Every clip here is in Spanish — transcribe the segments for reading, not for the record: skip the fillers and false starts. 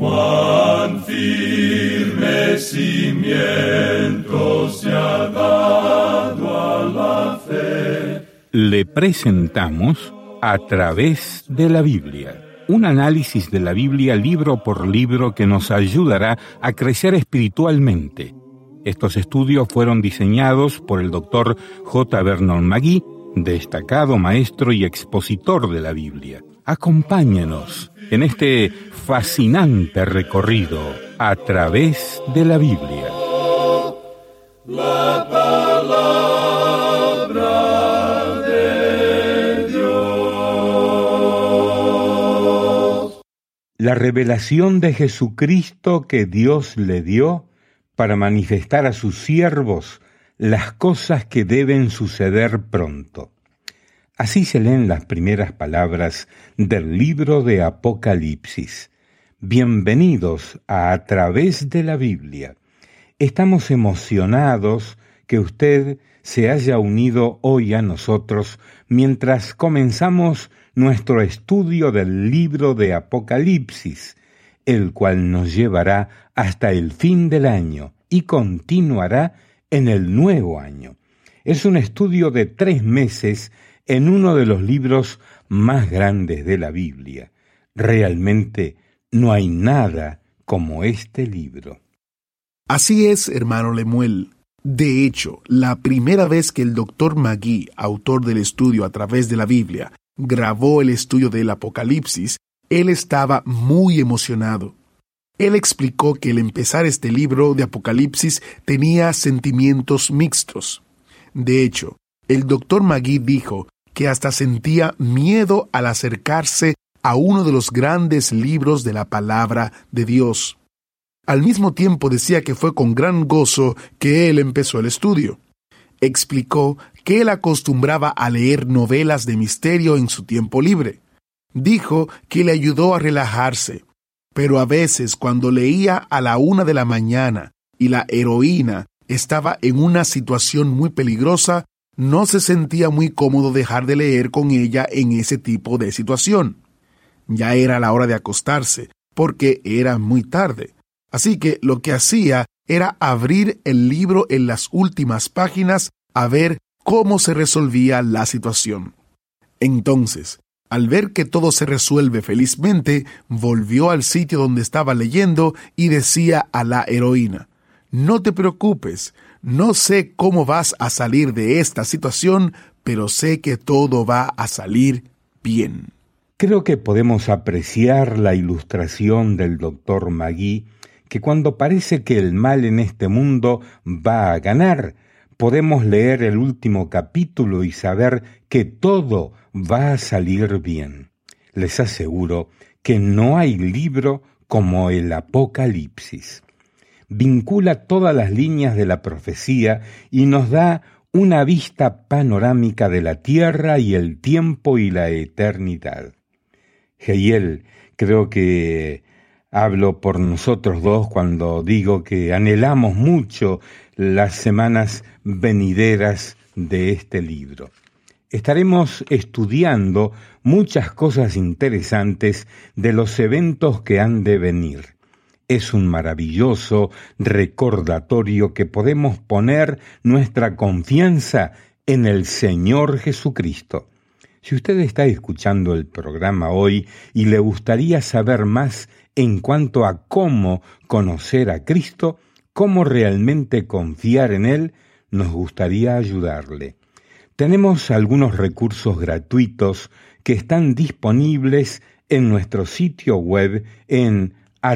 Cuán firme cimiento se ha dado a la fe. Le presentamos A través de la Biblia, un análisis de la Biblia libro por libro que nos ayudará a crecer espiritualmente. Estos estudios fueron diseñados por el Dr. J. Vernon McGee, destacado maestro y expositor de la Biblia. Acompáñenos en este fascinante recorrido a través de la Biblia. La palabra de Dios. La revelación de Jesucristo que Dios le dio para manifestar a sus siervos las cosas que deben suceder pronto. Así se leen las primeras palabras del libro de Apocalipsis. Bienvenidos a través de la Biblia. Estamos emocionados que usted se haya unido hoy a nosotros mientras comenzamos nuestro estudio del libro de Apocalipsis, el cual nos llevará hasta el fin del año y continuará en el nuevo año. Es un estudio de 3 meses en uno de los libros más grandes de la Biblia. Realmente no hay nada como este libro. Así es, hermano Lemuel. De hecho, la primera vez que el Dr. McGee, autor del estudio a través de la Biblia, grabó el estudio del Apocalipsis, él estaba muy emocionado. Él explicó que el empezar este libro de Apocalipsis tenía sentimientos mixtos. De hecho, el Dr. McGee dijo que hasta sentía miedo al acercarse a uno de los grandes libros de la palabra de Dios. Al mismo tiempo decía que fue con gran gozo que él empezó el estudio. Explicó que él acostumbraba a leer novelas de misterio en su tiempo libre. Dijo que le ayudó a relajarse, pero a veces cuando leía a la 1 de la mañana y la heroína estaba en una situación muy peligrosa, no se sentía muy cómodo dejar de leer con ella en ese tipo de situación. Ya era la hora de acostarse, porque era muy tarde. Así que lo que hacía era abrir el libro en las últimas páginas a ver cómo se resolvía la situación. Entonces, al ver que todo se resuelve felizmente, volvió al sitio donde estaba leyendo y decía a la heroína: «No te preocupes, no sé cómo vas a salir de esta situación, pero sé que todo va a salir bien». Creo que podemos apreciar la ilustración del Dr. McGee, que cuando parece que el mal en este mundo va a ganar, podemos leer el último capítulo y saber que todo va a salir bien. Les aseguro que no hay libro como el Apocalipsis. Vincula todas las líneas de la profecía y nos da una vista panorámica de la tierra y el tiempo y la eternidad. Heyel, creo que hablo por nosotros dos cuando digo que anhelamos mucho las semanas venideras de este libro. Estaremos estudiando muchas cosas interesantes de los eventos que han de venir. Es un maravilloso recordatorio que podemos poner nuestra confianza en el Señor Jesucristo. Si usted está escuchando el programa hoy y le gustaría saber más en cuanto a cómo conocer a Cristo, cómo realmente confiar en Él, nos gustaría ayudarle. Tenemos algunos recursos gratuitos que están disponibles en nuestro sitio web en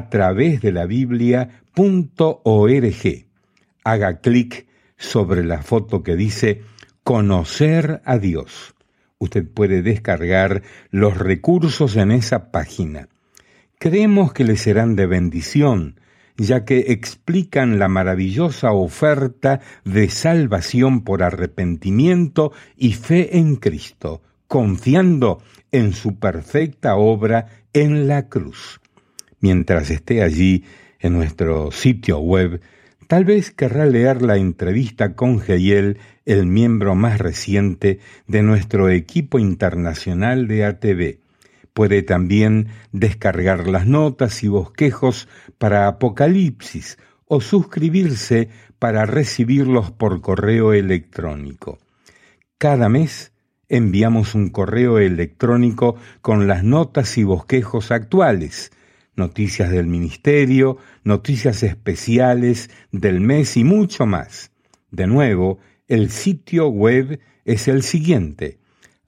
atravesdelabiblia.org. Haga clic sobre la foto que dice Conocer a Dios. Usted puede descargar los recursos en esa página. Creemos que les serán de bendición, ya que explican la maravillosa oferta de salvación por arrepentimiento y fe en Cristo, confiando en su perfecta obra en la cruz. Mientras esté allí en nuestro sitio web, tal vez querrá leer la entrevista con Heyel, el miembro más reciente de nuestro equipo internacional de ATV. Puede también descargar las notas y bosquejos para Apocalipsis o suscribirse para recibirlos por correo electrónico. Cada mes enviamos un correo electrónico con las notas y bosquejos actuales, noticias del ministerio, noticias especiales del mes y mucho más. De nuevo, el sitio web es el siguiente: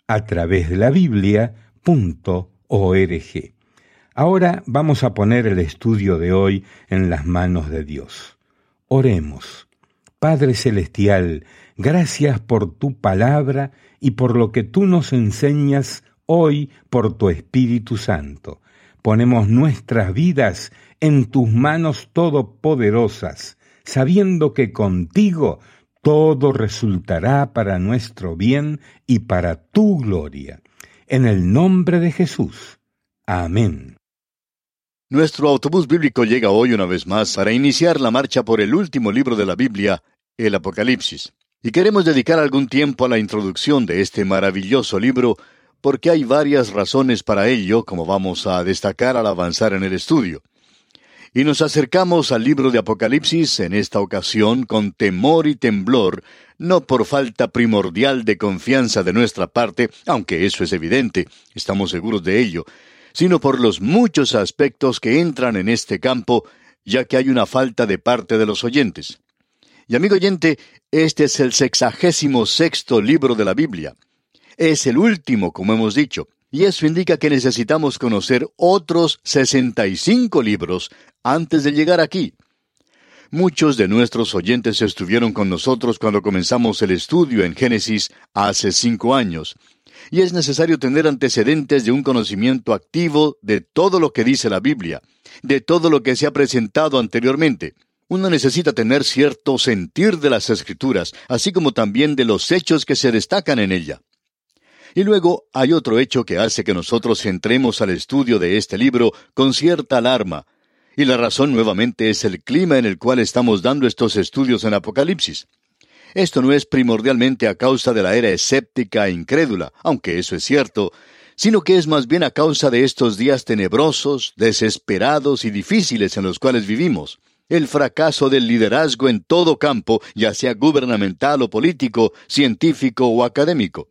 atravesdelabiblia.org. Ahora vamos a poner el estudio de hoy en las manos de Dios. Oremos. Padre Celestial, gracias por tu palabra y por lo que tú nos enseñas hoy por tu Espíritu Santo. Ponemos nuestras vidas en tus manos todopoderosas, sabiendo que contigo todo resultará para nuestro bien y para tu gloria. En el nombre de Jesús. Amén. Nuestro autobús bíblico llega hoy una vez más para iniciar la marcha por el último libro de la Biblia, el Apocalipsis. Y queremos dedicar algún tiempo a la introducción de este maravilloso libro, porque hay varias razones para ello, como vamos a destacar al avanzar en el estudio. Y nos acercamos al libro de Apocalipsis en esta ocasión con temor y temblor, no por falta primordial de confianza de nuestra parte, aunque eso es evidente, estamos seguros de ello, sino por los muchos aspectos que entran en este campo, ya que hay una falta de parte de los oyentes. Y amigo oyente, este es el 66º libro de la Biblia. Es el último, como hemos dicho, y eso indica que necesitamos conocer otros 65 libros antes de llegar aquí. Muchos de nuestros oyentes estuvieron con nosotros cuando comenzamos el estudio en Génesis hace 5 años. Y es necesario tener antecedentes de un conocimiento activo de todo lo que dice la Biblia, de todo lo que se ha presentado anteriormente. Uno necesita tener cierto sentir de las Escrituras, así como también de los hechos que se destacan en ella. Y luego hay otro hecho que hace que nosotros entremos al estudio de este libro con cierta alarma. Y la razón nuevamente es el clima en el cual estamos dando estos estudios en Apocalipsis. Esto no es primordialmente a causa de la era escéptica e incrédula, aunque eso es cierto, sino que es más bien a causa de estos días tenebrosos, desesperados y difíciles en los cuales vivimos. El fracaso del liderazgo en todo campo, ya sea gubernamental o político, científico o académico.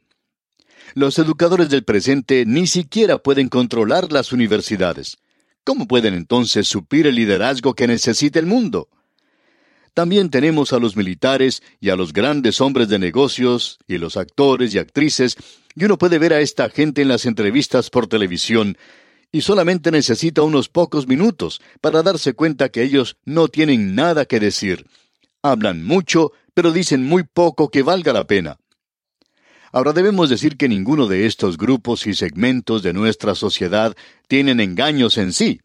Los educadores del presente ni siquiera pueden controlar las universidades. ¿Cómo pueden entonces suplir el liderazgo que necesita el mundo? También tenemos a los militares y a los grandes hombres de negocios y los actores y actrices, y uno puede ver a esta gente en las entrevistas por televisión, y solamente necesita unos pocos minutos para darse cuenta que ellos no tienen nada que decir. Hablan mucho, pero dicen muy poco que valga la pena. Ahora debemos decir que ninguno de estos grupos y segmentos de nuestra sociedad tienen engaños en sí.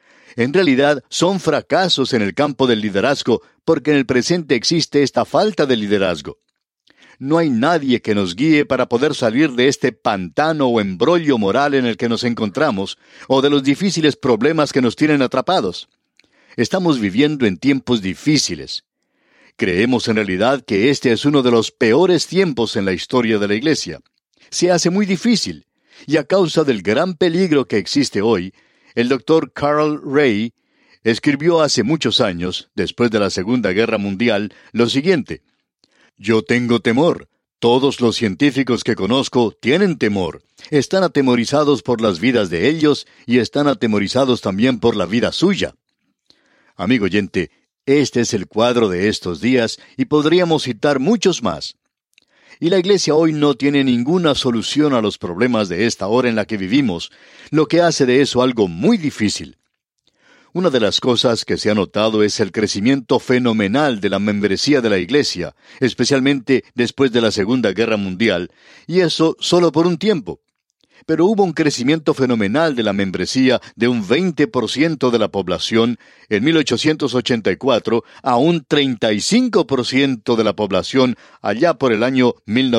En realidad, son fracasos en el campo del liderazgo, porque en el presente existe esta falta de liderazgo. No hay nadie que nos guíe para poder salir de este pantano o embrollo moral en el que nos encontramos, o de los difíciles problemas que nos tienen atrapados. Estamos viviendo en tiempos difíciles. Creemos en realidad que este es uno de los peores tiempos en la historia de la Iglesia. Se hace muy difícil, y a causa del gran peligro que existe hoy, el Dr. Carl Ray escribió hace muchos años, después de la Segunda Guerra Mundial, lo siguiente: «Yo tengo temor. Todos los científicos que conozco tienen temor. Están atemorizados por las vidas de ellos y están atemorizados también por la vida suya». Amigo oyente, este es el cuadro de estos días y podríamos citar muchos más. Y la Iglesia hoy no tiene ninguna solución a los problemas de esta hora en la que vivimos, lo que hace de eso algo muy difícil. Una de las cosas que se ha notado es el crecimiento fenomenal de la membresía de la Iglesia, especialmente después de la Segunda Guerra Mundial, y eso solo por un tiempo. Pero hubo un crecimiento fenomenal de la membresía de un 20% de la población en 1884 a un 35% de la población allá por el año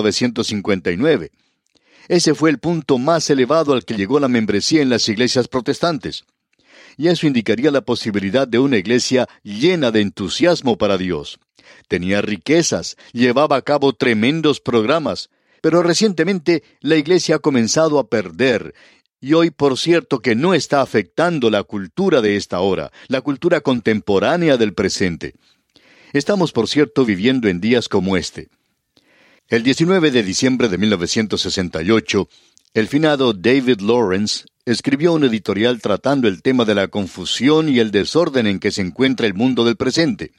1959. Ese fue el punto más elevado al que llegó la membresía en las iglesias protestantes. Y eso indicaría la posibilidad de una iglesia llena de entusiasmo para Dios. Tenía riquezas, llevaba a cabo tremendos programas, pero recientemente la iglesia ha comenzado a perder, Y hoy, por cierto, que no está afectando la cultura de esta hora, la cultura contemporánea del presente. Estamos, por cierto, viviendo en días como este. El 19 de diciembre de 1968, el finado David Lawrence escribió un editorial tratando el tema de la confusión y el desorden en que se encuentra el mundo del presente.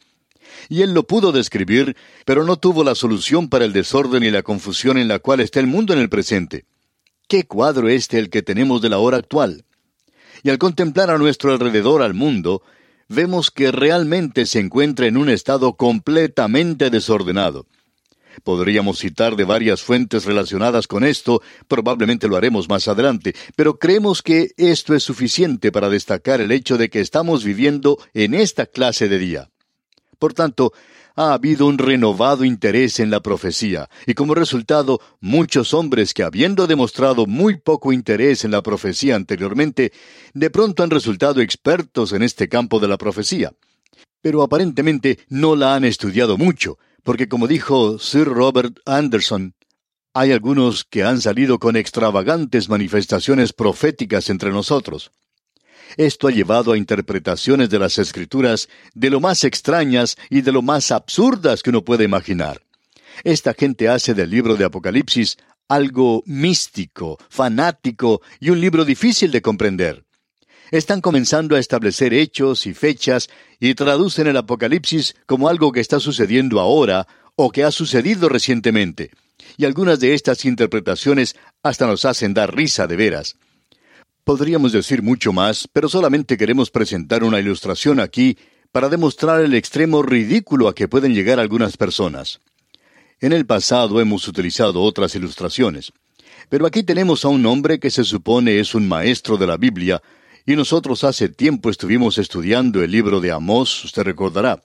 Y él lo pudo describir, pero no tuvo la solución para el desorden y la confusión en la cual está el mundo en el presente. ¿Qué cuadro el que tenemos de la hora actual? Y al contemplar a nuestro alrededor al mundo, vemos que realmente se encuentra en un estado completamente desordenado. Podríamos citar de varias fuentes relacionadas con esto, probablemente lo haremos más adelante, pero creemos que esto es suficiente para destacar el hecho de que estamos viviendo en esta clase de día. Por tanto, ha habido un renovado interés en la profecía, y como resultado, muchos hombres que habiendo demostrado muy poco interés en la profecía anteriormente, de pronto han resultado expertos en este campo de la profecía. Pero aparentemente no la han estudiado mucho, porque como dijo Sir Robert Anderson, hay algunos que han salido con extravagantes manifestaciones proféticas entre nosotros. Esto ha llevado a interpretaciones de las Escrituras de lo más extrañas y de lo más absurdas que uno puede imaginar. Esta gente hace del libro de Apocalipsis algo místico, fanático y un libro difícil de comprender. Están comenzando a establecer hechos y fechas y traducen el Apocalipsis como algo que está sucediendo ahora o que ha sucedido recientemente. Y algunas de estas interpretaciones hasta nos hacen dar risa de veras. Podríamos decir mucho más, pero solamente queremos presentar una ilustración aquí para demostrar el extremo ridículo a que pueden llegar algunas personas. En el pasado hemos utilizado otras ilustraciones, pero aquí tenemos a un hombre que se supone es un maestro de la Biblia, y nosotros hace tiempo estuvimos estudiando el libro de Amós, usted recordará.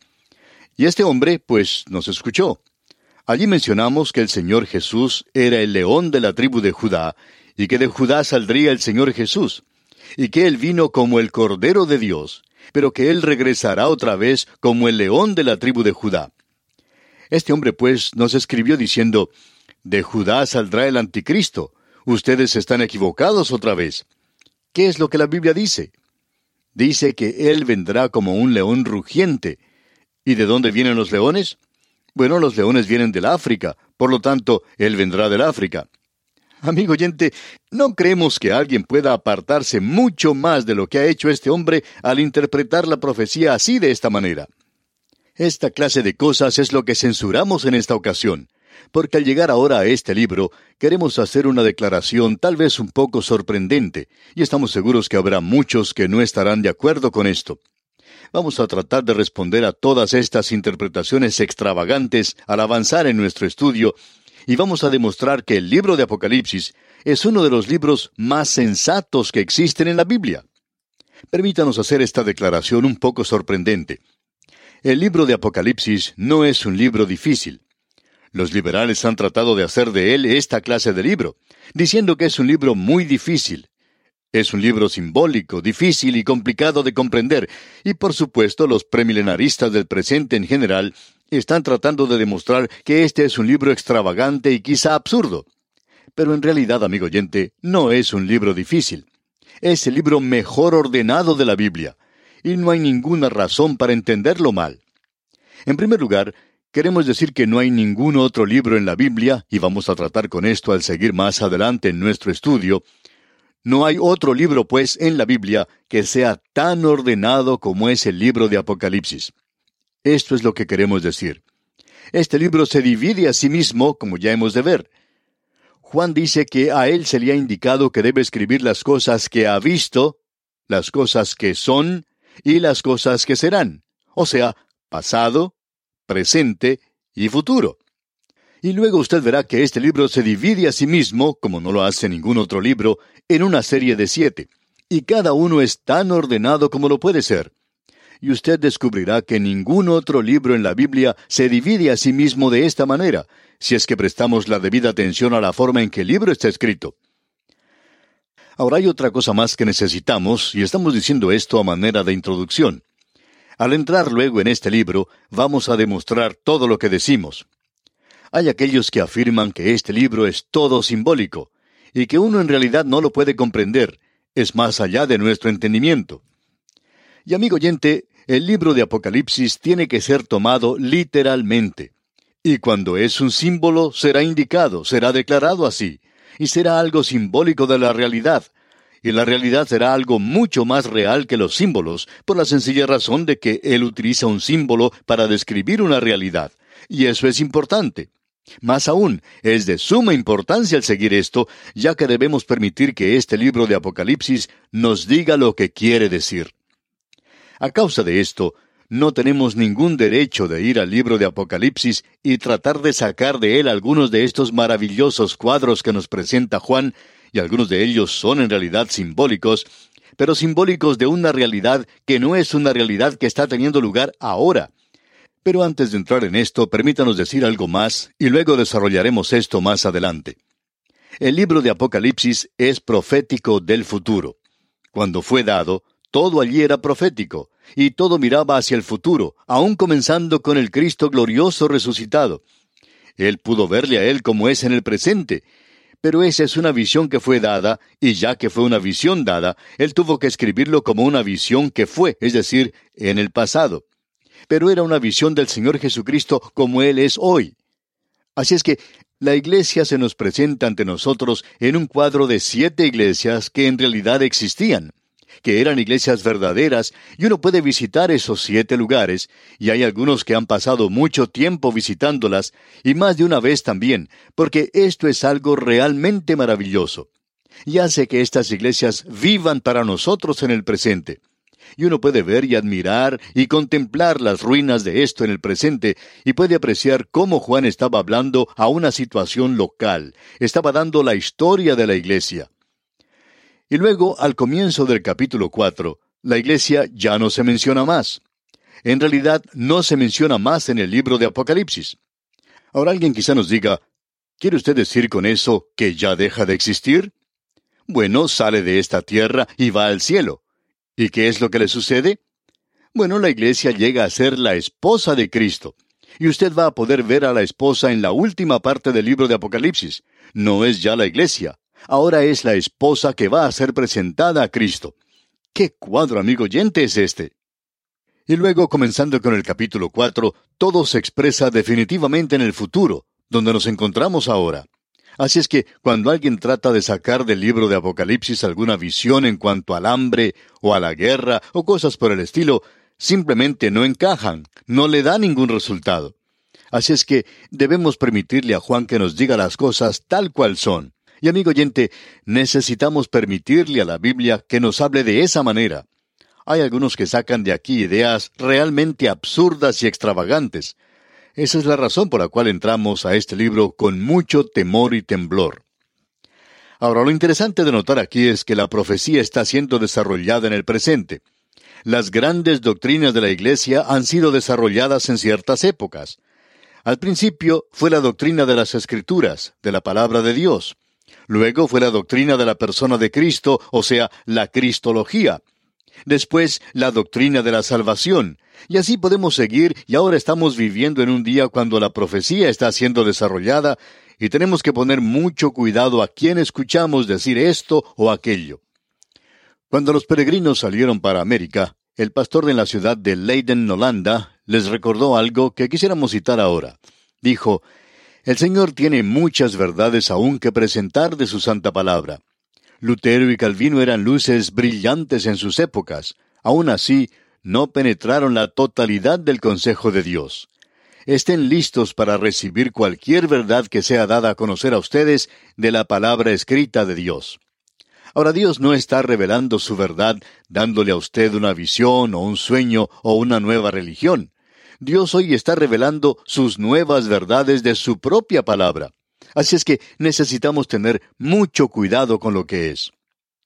Y este hombre, pues, nos escuchó. Allí mencionamos que el Señor Jesús era el león de la tribu de Judá, y que de Judá saldría el Señor Jesús, y que Él vino como el Cordero de Dios, pero que Él regresará otra vez como el león de la tribu de Judá. Este hombre, pues, nos escribió diciendo, de Judá saldrá el anticristo, ustedes están equivocados otra vez. ¿Qué es lo que la Biblia dice? Dice que Él vendrá como un león rugiente. ¿Y de dónde vienen los leones? Bueno, los leones vienen del África, por lo tanto, Él vendrá del África. Amigo oyente, no creemos que alguien pueda apartarse mucho más de lo que ha hecho este hombre al interpretar la profecía así de esta manera. Esta clase de cosas es lo que censuramos en esta ocasión, porque al llegar ahora a este libro, queremos hacer una declaración tal vez un poco sorprendente, y estamos seguros que habrá muchos que no estarán de acuerdo con esto. Vamos a tratar de responder a todas estas interpretaciones extravagantes al avanzar en nuestro estudio, y vamos a demostrar que el libro de Apocalipsis es uno de los libros más sensatos que existen en la Biblia. Permítanos hacer esta declaración un poco sorprendente. El libro de Apocalipsis no es un libro difícil. Los liberales han tratado de hacer de él esta clase de libro, diciendo que es un libro muy difícil. Es un libro simbólico, difícil y complicado de comprender, y por supuesto los premilenaristas del presente en general están tratando de demostrar que este es un libro extravagante y quizá absurdo. Pero en realidad, amigo oyente, no es un libro difícil. Es el libro mejor ordenado de la Biblia, y no hay ninguna razón para entenderlo mal. En primer lugar, queremos decir que no hay ningún otro libro en la Biblia, y vamos a tratar con esto al seguir más adelante en nuestro estudio. No hay otro libro, pues, en la Biblia que sea tan ordenado como es el libro de Apocalipsis. Esto es lo que queremos decir. Este libro se divide a sí mismo, como ya hemos de ver. Juan dice que a él se le ha indicado que debe escribir las cosas que ha visto, las cosas que son y las cosas que serán, o sea, pasado, presente y futuro. Y luego usted verá que este libro se divide a sí mismo, como no lo hace ningún otro libro, en una serie de 7, y cada uno es tan ordenado como lo puede ser. Y usted descubrirá que ningún otro libro en la Biblia se divide a sí mismo de esta manera, si es que prestamos la debida atención a la forma en que el libro está escrito. Ahora hay otra cosa más que necesitamos, y estamos diciendo esto a manera de introducción. Al entrar luego en este libro, vamos a demostrar todo lo que decimos. Hay aquellos que afirman que este libro es todo simbólico, y que uno en realidad no lo puede comprender, es más allá de nuestro entendimiento. Y amigo oyente, el libro de Apocalipsis tiene que ser tomado literalmente. Y cuando es un símbolo, será indicado, será declarado así, y será algo simbólico de la realidad. Y la realidad será algo mucho más real que los símbolos, por la sencilla razón de que él utiliza un símbolo para describir una realidad. Y eso es importante. Más aún, es de suma importancia el seguir esto, ya que debemos permitir que este libro de Apocalipsis nos diga lo que quiere decir. A causa de esto, no tenemos ningún derecho de ir al libro de Apocalipsis y tratar de sacar de él algunos de estos maravillosos cuadros que nos presenta Juan, y algunos de ellos son en realidad simbólicos, pero simbólicos de una realidad que no es una realidad que está teniendo lugar ahora. Pero antes de entrar en esto, permítanos decir algo más, y luego desarrollaremos esto más adelante. El libro de Apocalipsis es profético del futuro. Cuando fue dado, todo allí era profético, y todo miraba hacia el futuro, aún comenzando con el Cristo glorioso resucitado. Él pudo verle a él como es en el presente, pero esa es una visión que fue dada, y ya que fue una visión dada, él tuvo que escribirlo como una visión que fue, es decir, en el pasado. Pero era una visión del Señor Jesucristo como Él es hoy. Así es que la iglesia se nos presenta ante nosotros en un cuadro de 7 iglesias que en realidad existían, que eran iglesias verdaderas, y uno puede visitar esos 7 lugares, y hay algunos que han pasado mucho tiempo visitándolas, y más de una vez también, porque esto es algo realmente maravilloso, y hace que estas iglesias vivan para nosotros en el presente. Y uno puede ver y admirar y contemplar las ruinas de esto en el presente, y puede apreciar cómo Juan estaba hablando a una situación local, estaba dando la historia de la iglesia. Y luego, al comienzo del capítulo 4, la iglesia ya no se menciona más. En realidad, no se menciona más en el libro de Apocalipsis. Ahora alguien quizá nos diga, ¿quiere usted decir con eso que ya deja de existir? Bueno, sale de esta tierra y va al cielo. ¿Y qué es lo que le sucede? Bueno, la iglesia llega a ser la esposa de Cristo. Y usted va a poder ver a la esposa en la última parte del libro de Apocalipsis. No es ya la iglesia. Ahora es la esposa que va a ser presentada a Cristo. ¡Qué cuadro, amigo oyente, es este! Y luego, comenzando con el capítulo 4, todo se expresa definitivamente en el futuro, donde nos encontramos ahora. Así es que, cuando alguien trata de sacar del libro de Apocalipsis alguna visión en cuanto al hambre, o a la guerra, o cosas por el estilo, simplemente no encajan, no le da ningún resultado. Así es que debemos permitirle a Juan que nos diga las cosas tal cual son. Y amigo oyente, necesitamos permitirle a la Biblia que nos hable de esa manera. Hay algunos que sacan de aquí ideas realmente absurdas y extravagantes. Esa es la razón por la cual entramos a este libro con mucho temor y temblor. Ahora, lo interesante de notar aquí es que la profecía está siendo desarrollada en el presente. Las grandes doctrinas de la Iglesia han sido desarrolladas en ciertas épocas. Al principio fue la doctrina de las Escrituras, de la palabra de Dios. Luego fue la doctrina de la persona de Cristo, o sea, la cristología. Después, la doctrina de la salvación. Y así podemos seguir, y ahora estamos viviendo en un día cuando la profecía está siendo desarrollada, y tenemos que poner mucho cuidado a quién escuchamos decir esto o aquello. Cuando los peregrinos salieron para América, el pastor de la ciudad de Leiden, Holanda, les recordó algo que quisiéramos citar ahora. Dijo, «El Señor tiene muchas verdades aún que presentar de su santa palabra. Lutero y Calvino eran luces brillantes en sus épocas. Aún así, no penetraron la totalidad del consejo de Dios. Estén listos para recibir cualquier verdad que sea dada a conocer a ustedes de la palabra escrita de Dios». Ahora, Dios no está revelando su verdad dándole a usted una visión o un sueño o una nueva religión. Dios hoy está revelando sus nuevas verdades de su propia palabra. Así es que necesitamos tener mucho cuidado con lo que es.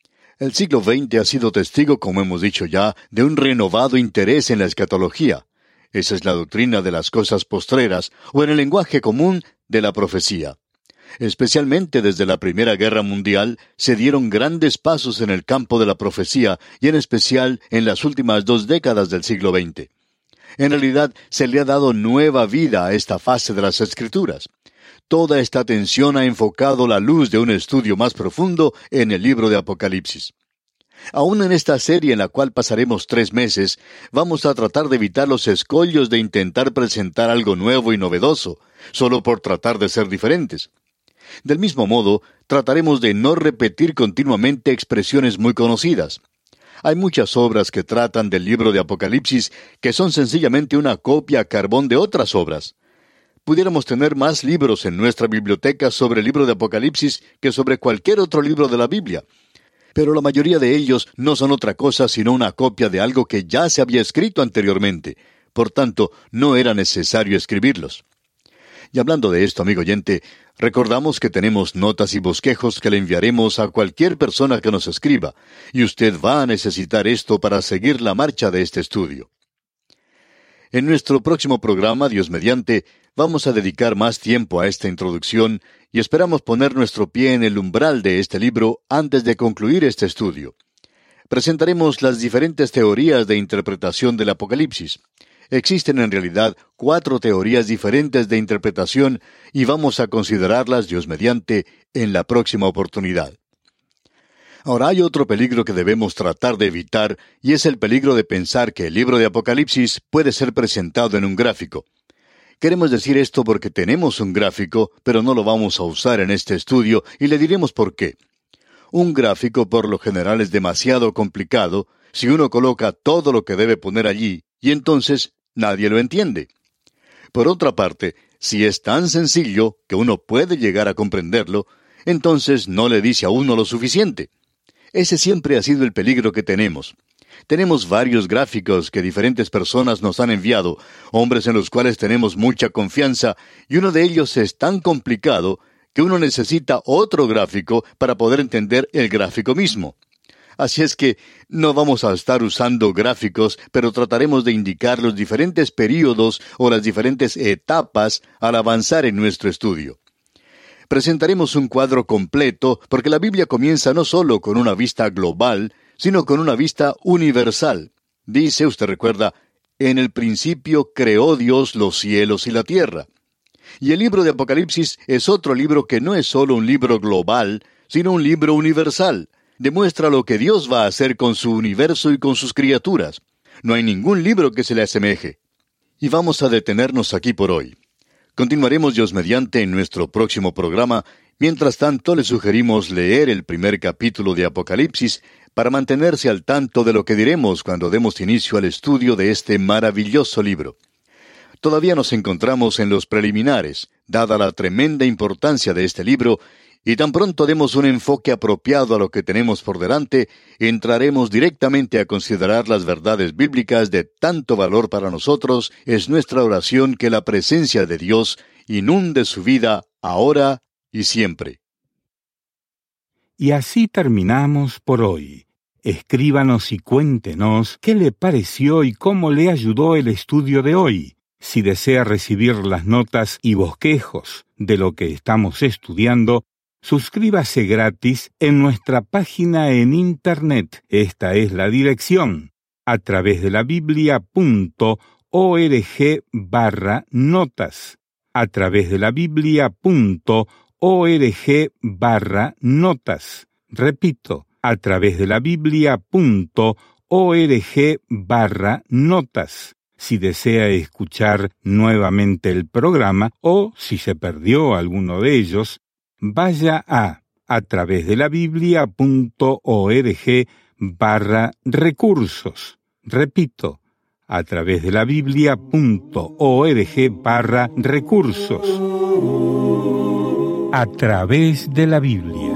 El siglo XX ha sido testigo, como hemos dicho ya, de un renovado interés en la escatología. Esa es la doctrina de las cosas postreras, o en el lenguaje común, de la profecía. Especialmente desde la Primera Guerra Mundial, se dieron grandes pasos en el campo de la profecía, y en especial en las últimas 2 décadas del siglo XX. En realidad, se le ha dado nueva vida a esta fase de las Escrituras. Toda esta atención ha enfocado la luz de un estudio más profundo en el libro de Apocalipsis. Aún en esta serie en la cual pasaremos 3 meses, vamos a tratar de evitar los escollos de intentar presentar algo nuevo y novedoso, solo por tratar de ser diferentes. Del mismo modo, trataremos de no repetir continuamente expresiones muy conocidas. Hay muchas obras que tratan del libro de Apocalipsis que son sencillamente una copia a carbón de otras obras. Pudiéramos tener más libros en nuestra biblioteca sobre el libro de Apocalipsis que sobre cualquier otro libro de la Biblia. Pero la mayoría de ellos no son otra cosa sino una copia de algo que ya se había escrito anteriormente. Por tanto, no era necesario escribirlos. Y hablando de esto, amigo oyente, recordamos que tenemos notas y bosquejos que le enviaremos a cualquier persona que nos escriba, y usted va a necesitar esto para seguir la marcha de este estudio. En nuestro próximo programa, Dios mediante, vamos a dedicar más tiempo a esta introducción y esperamos poner nuestro pie en el umbral de este libro antes de concluir este estudio. Presentaremos las diferentes teorías de interpretación del Apocalipsis. Existen en realidad 4 teorías diferentes de interpretación y vamos a considerarlas, Dios mediante, en la próxima oportunidad. Ahora hay otro peligro que debemos tratar de evitar y es el peligro de pensar que el libro de Apocalipsis puede ser presentado en un gráfico. Queremos decir esto porque tenemos un gráfico, pero no lo vamos a usar en este estudio y le diremos por qué. Un gráfico por lo general es demasiado complicado si uno coloca todo lo que debe poner allí y entonces nadie lo entiende. Por otra parte, si es tan sencillo que uno puede llegar a comprenderlo, entonces no le dice a uno lo suficiente. Ese siempre ha sido el peligro que tenemos. Tenemos varios gráficos que diferentes personas nos han enviado, hombres en los cuales tenemos mucha confianza, y uno de ellos es tan complicado que uno necesita otro gráfico para poder entender el gráfico mismo. Así es que no vamos a estar usando gráficos, pero trataremos de indicar los diferentes períodos o las diferentes etapas al avanzar en nuestro estudio. Presentaremos un cuadro completo porque la Biblia comienza no solo con una vista global, sino con una vista universal. Dice, usted recuerda, en el principio creó Dios los cielos y la tierra. Y el libro de Apocalipsis es otro libro que no es solo un libro global, sino un libro universal. Demuestra lo que Dios va a hacer con su universo y con sus criaturas. No hay ningún libro que se le asemeje. Y vamos a detenernos aquí por hoy. Continuaremos Dios mediante en nuestro próximo programa. Mientras tanto, le sugerimos leer el primer capítulo de Apocalipsis para mantenerse al tanto de lo que diremos cuando demos inicio al estudio de este maravilloso libro. Todavía nos encontramos en los preliminares, dada la tremenda importancia de este libro, y tan pronto demos un enfoque apropiado a lo que tenemos por delante, entraremos directamente a considerar las verdades bíblicas de tanto valor para nosotros. Es nuestra oración que la presencia de Dios inunde su vida ahora y siempre. Y así terminamos por hoy. Escríbanos y cuéntenos qué le pareció y cómo le ayudó el estudio de hoy. Si desea recibir las notas y bosquejos de lo que estamos estudiando, suscríbase gratis en nuestra página en Internet. Esta es la dirección: atravesdelabiblia.org/notas. atravesdelabiblia.org/notas. Repito, atravesdelabiblia.org/notas. Si desea escuchar nuevamente el programa o si se perdió alguno de ellos, vaya a atravesdelabiblia.org/recursos. Repito, atravesdelabiblia.org/recursos. A través de la Biblia.